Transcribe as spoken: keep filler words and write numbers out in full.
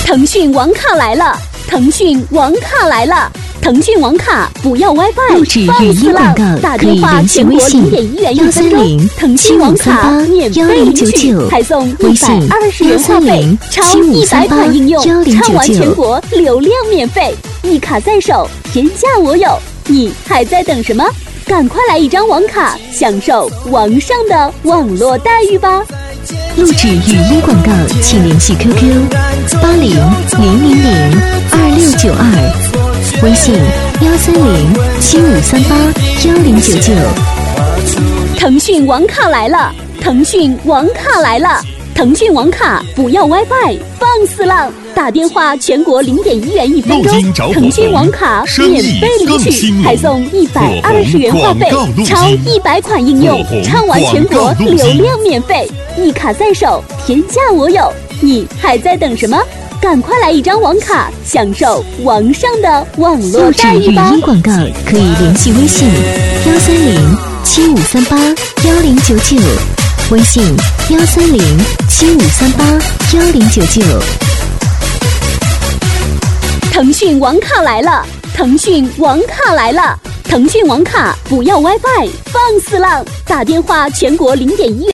腾讯网卡来了！腾讯网卡来了！腾讯网卡不要 WiFi， 录制语音广告打电话全国零点一元一分钟，腾讯网卡免费领取，还送一百二十元话费，超一百款应用，畅玩全国，流量免费，一卡在手，天下我有，你还在等什么？赶快来一张网卡，享受网上的网络待遇吧！ 录制语音广告，请联系 Q Q 八零零零零二六九二，微信幺三零七五三八幺零九九。 腾讯网卡来了！腾讯网卡来了！腾讯网卡不要 WiFi， 放肆浪！打电话全国零点一元一分钟，腾讯网卡免费领取，还送一百二十元话费，超一百款应用，畅玩全国，流量免费，一卡在手，天下我有，你还在等什么？赶快来一张网卡，享受网上的网络待遇吧！ 录制语音广告可以联系微信幺三零七五三八幺零九九，微信幺三零七五三八幺零九九。 腾讯网卡来了！腾讯网卡来了！腾讯网卡不要 WiFi， 放肆浪！打电话全国零点一元。